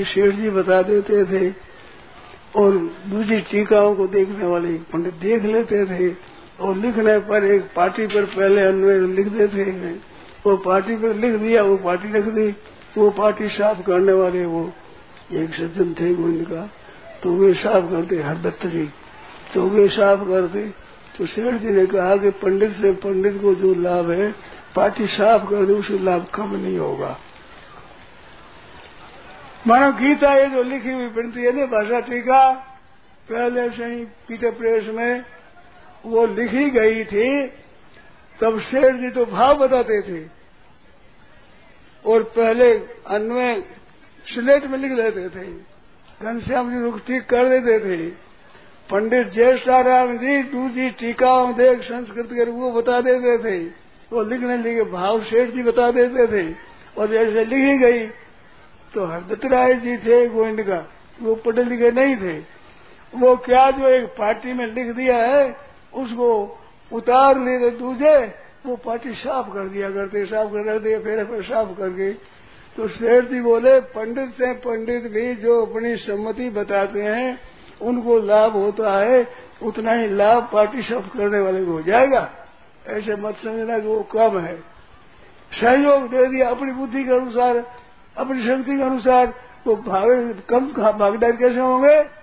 शेठ जी बता देते थे और दूसरी टीकाओं को देखने वाले पंडित देख लेते थे और लिखने पर एक पार्टी पर पहले अन्वय लिख देते हैं। वो पार्टी पर लिख दिया, वो पार्टी रख दी, वो पार्टी साफ करने वाले वो एक सज्जन थे गोविंद का, तो वे साफ करते हरदत्त जी, तो वे साफ करते। तो शेठ जी ने कहा कि पंडित से पंडित को जो लाभ है पार्टी साफ कर दे उसे लाभ कम नहीं होगा। मानो गीता ये जो लिखी हुई बनती है ना भाषा टीका पहले से ही पीते प्रेस में वो लिखी गई थी, तब शेठ जी तो भाव बताते थे और पहले अन्वय स्लेट में लिख देते थे, घनश्याम जी रुख ठीक कर देते थे। पंडित ज्येष्ठाराम जी दूसरी टीकाओं देख संस्कृत कर वो बता देते थे, वो लिखने लिखे भाव शेठ जी बता देते थे और जैसे लिखी गई तो हरदत्त राय जी थे गोविंद का, वो पढ़े लिखे नहीं थे, वो क्या जो एक पार्टी में लिख दिया है उसको उतार ले दूसरे वो पार्टी साफ कर दिया करते, साफ कर दिया फिर साफ करके। तो शेठ जी बोले पंडित से पंडित भी जो अपनी सम्मति बताते हैं उनको लाभ होता है, उतना ही लाभ पार्टी साफ करने वाले को हो जाएगा। ऐसे मत समझना कि वो कम है, सहयोग दे दिया अपनी बुद्धि के अनुसार, अपनी शक्ति के अनुसार, तो कम भागीदार कैसे होंगे।